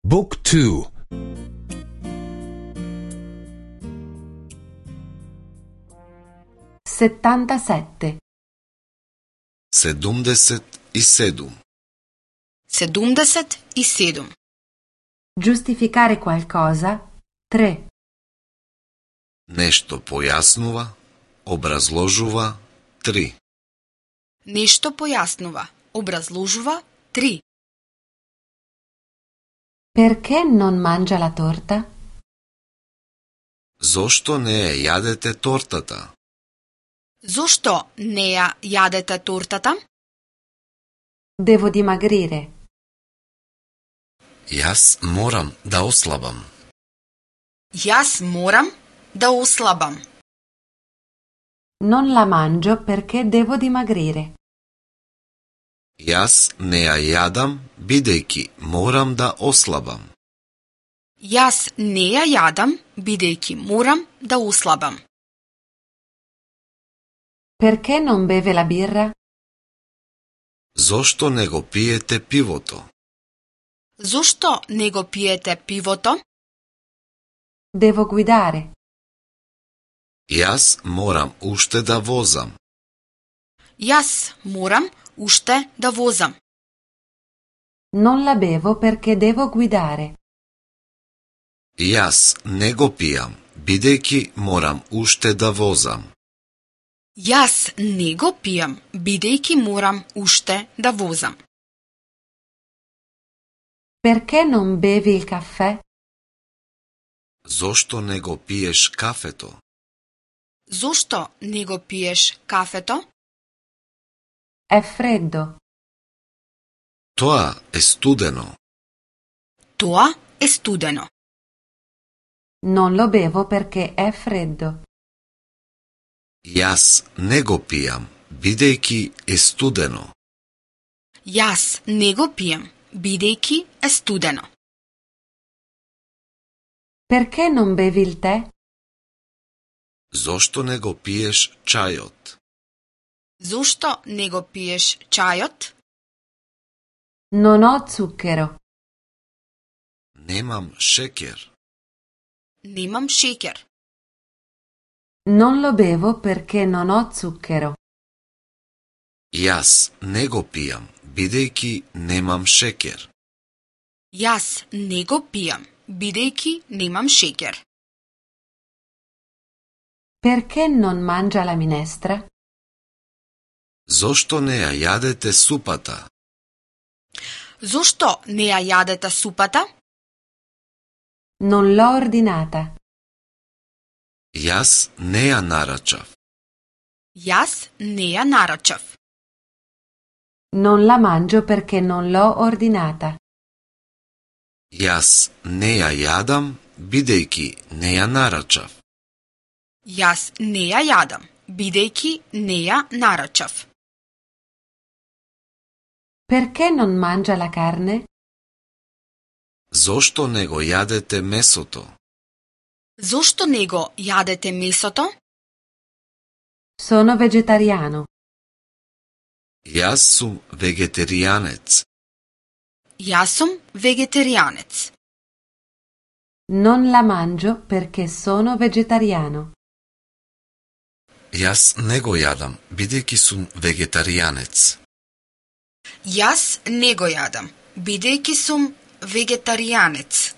Book 2. 77. 77. 77. Giustificare qualcosa. 3. Нешто појаснува, образложува. 3. Нешто појаснува, образложува. 3. Perché non mangia la torta? Зошто не ја јадете тортата? Зошто не ја јадете тортата? Devo dimagrire. Јас морам да ослабам. Јас морам да ослабам. Non la mangio perché devo dimagrire. Јас не ја јадам, бидејќи морам да ослабам. Јас не ја јадам, бидејќи морам да ослабам. Perché non beve la birra? Зошто не го пиете пивото? Зошто не го пиете пивото? Devo guidare. Јас морам уште да возам. Јас морам уште да возам. Non la bevo perché devo guidare. Јас не го пијам, бидејќи морам уште да возам. Јас не го пијам, бидејќи морам уште да возам. Perché non bevi il caffè? Зошто не го пиеш кафето? Зошто не го пиеш кафето? È freddo. Тоа е студено. Тоа е студено. Non lo bevo perché è freddo. Јас не го пијам, бидејќи е студено. Јас не го пијам, бидејќи е студено. Perché non bevi il tè? Зошто не го пиеш чајот? Зошто не го пиеш чајот? Non ho zucchero. Немам шекер. Немам шекер. Non lo bevo perché non ho zucchero. Јас не го пијам, бидејќи немам шекер. Јас не го пијам, бидејќи немам шекер. Perché non mangia la minestra? Зошто не ја јадете супата? Зошто не ја јадете супата? Non l'ho ordinata. Јас не ја нарачав. Јас не ја нарачав. Non la mangio perché non l'ho ordinata. Јас не ја јадам, бидејќи не ја нарачав. Јас не ја јадам, бидејќи не ја нарачав. Perché non mangia la carne? Зошто не го јадете месото? Зошто не го јадете месото? Sono vegetariano. Јас сум вегетаријанец. Јас сум вегетаријанец. Non la mangio perché sono vegetariano. Јас не го јадам, бидејќи сум вегетаријанец. Јас не го јадам, бидејќи сум вегетаријанец.